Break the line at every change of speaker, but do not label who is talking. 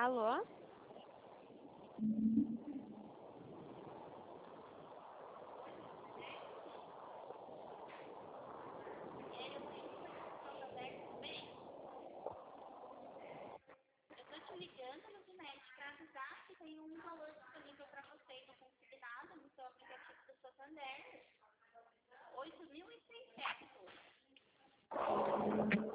Alô?
Eu tô te ligando, Luzinete, para avisar que tem um valor disponível para você e não consignado no seu aplicativo do Santander. 8.600.